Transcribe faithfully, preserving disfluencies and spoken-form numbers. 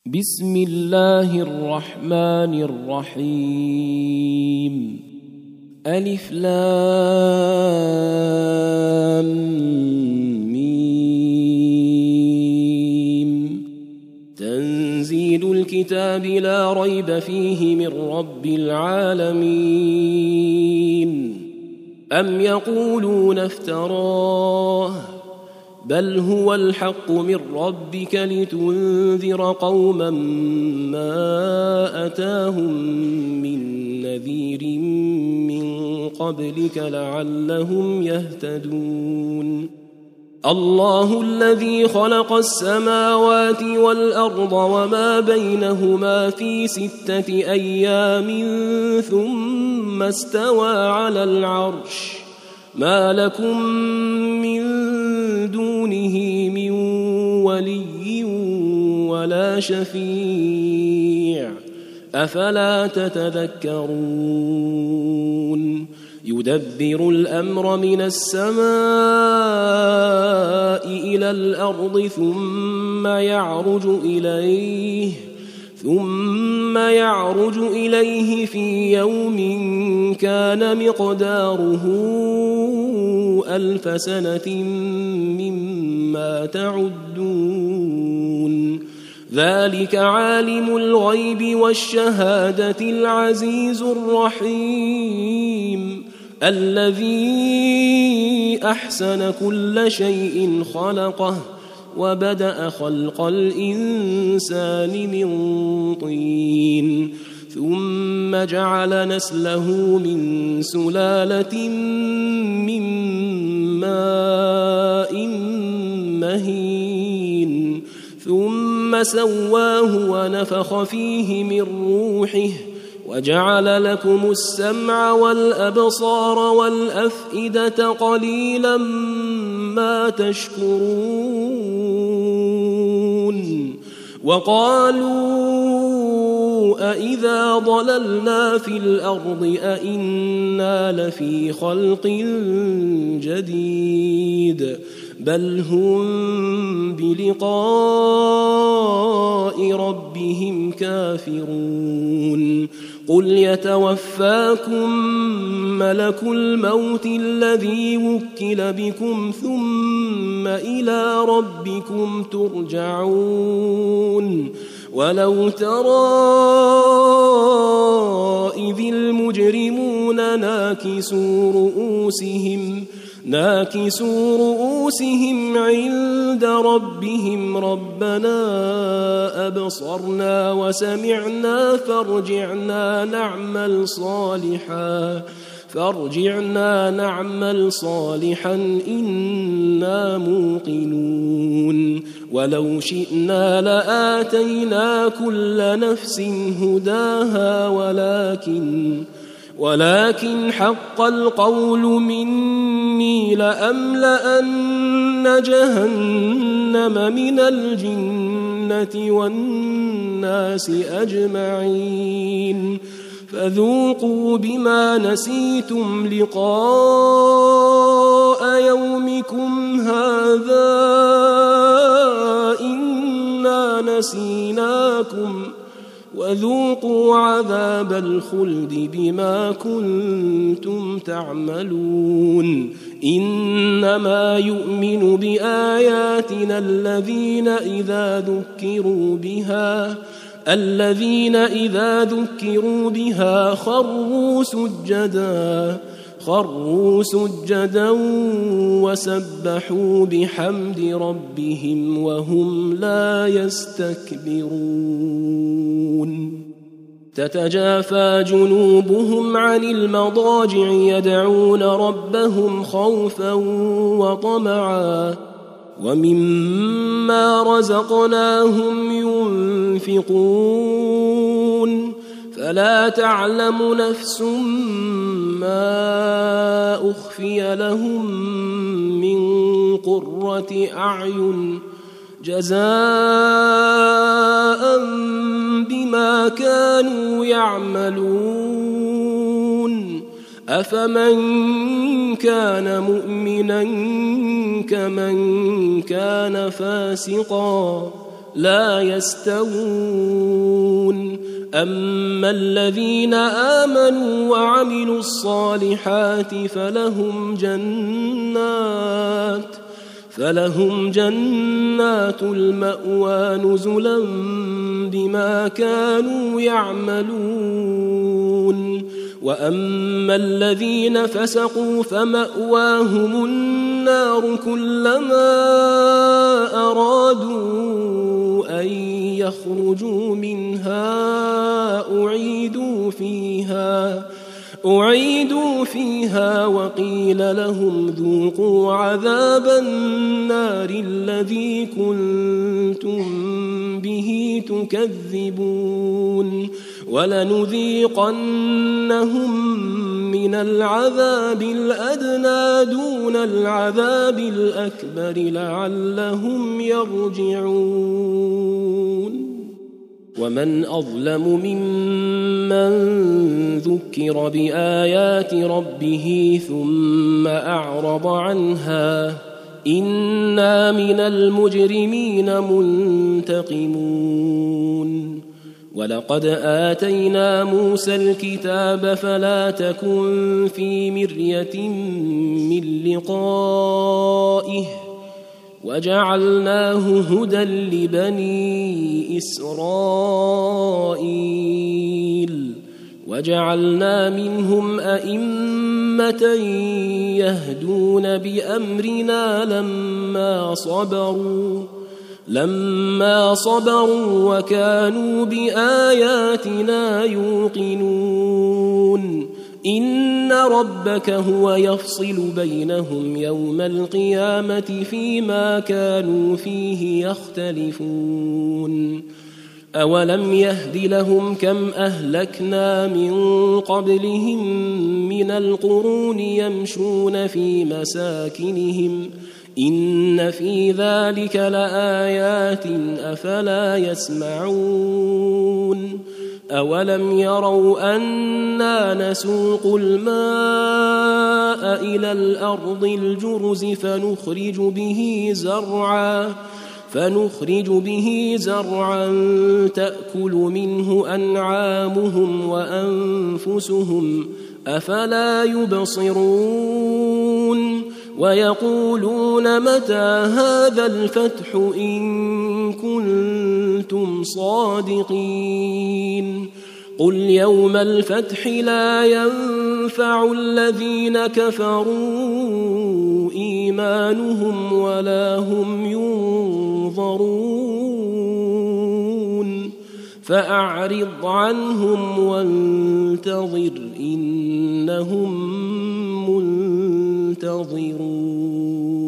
بسم الله الرحمن الرحيم. ألف لام ميم. تنزيل الكتاب لا ريب فيه من رب العالمين. أم يقولون افتراه بل هو الحق من ربك لتنذر قوما ما أتاهم من نذير من قبلك لعلهم يهتدون. الله الذي خلق السماوات والأرض وما بينهما في ستة أيام ثم استوى على العرش ما لكم من دونه من ولي ولا شفيع أفلا تتذكرون. يدبر الأمر من السماء إلى الأرض ثم يعرج إليه ثم يعرج إليه في يوم كان مقداره ألف سنة مما تعدون. ذلك عالم الغيب والشهادة العزيز الرحيم الذي أحسن كل شيء خلقه وبدأ خلق الإنسان من طين ثم جعل نسله من سلالة من ماء مهين ثم سواه ونفخ فيه من روحه وجعل لكم السمع والأبصار والأفئدة قليلا ما تشكرون. وقالوا أإذا ضللنا في الأرض أإنا لفي خلق جديد بل هم بلقاء ربهم كافرون. قل يتوفاكم ملك الموت الذي وكل بكم ثم إلى ربكم ترجعون. ولو ترى إذ المجرمون ناكسوا رؤوسهم ناكسوا رؤوسهم عند ربهم ربنا أبصرنا وسمعنا فارجعنا نعمل صالحا فارجعنا نعمل صالحا إنا موقنون. ولو شئنا لآتينا كل نفس هداها ولكن ولكن حق القول مني لأملأن جهنم من الجنة والناس أجمعين فذوقوا بما نسيتم لقاء يومكم هذا إنا نسيناكم وذوقوا عذاب الخلد بما كنتم تعملون. إنما يؤمن بآياتنا الذين إذا ذكروا بها الذين إذا ذكروا بها خروا سجدا خروا سجدا وسبحوا بحمد ربهم وهم لا يستكبرون. تتجافى جنوبهم عن المضاجع يدعون ربهم خوفا وطمعا ومما رزقناهم ينفقون. فلا تعلم نفس ما أخفي لهم من قرة أعين جزاء بما كانوا يعملون. أفمن كان مؤمنا كمن كان فاسقا لا يستوون أما الذين آمنوا وعملوا الصالحات فلهم جنات فلهم جنات المأوى نزلا بما كانوا يعملون وأما الذين فسقوا فمأواهم النار كلما أرادوا أن يخرجوا منها أعيدوا فيها أعيدوا فيها وقيل لهم ذوقوا عذاب النار الذي كنتم به تكذبون ولنذيقنهم من العذاب الأدنى دون العذاب الأكبر لعلهم يرجعون ومن أظلم ممن ذكر بآيات ربه ثم أعرض عنها إنا من المجرمين منتقمون ولقد آتينا موسى الكتاب فلا تكن في مرية من لقائه وجعلناه هدى لبني إسرائيل وجعلنا منهم أئمة يهدون بأمرنا لما صبروا لما صبروا وكانوا بآياتنا يوقنون إن ربك هو يفصل بينهم يوم القيامة فيما كانوا فيه يختلفون أولم يهد لهم كم أهلكنا من قبلهم من القرون يمشون في مساكنهم إن في ذلك لآيات أفلا يسمعون أولم يروا أنا نسوق الماء إلى الأرض الجرز فنخرج به زرعا فنخرج به زرعا تأكل منه أنعامهم وأنفسهم أفلا يبصرون ويقولون متى هذا الفتح إن كنتم صادقين قل يوم الفتح لا ينفع الذين كفروا إيمانهم ولا هم ينظرون فأعرض عنهم وانتظر إنهم منتظرون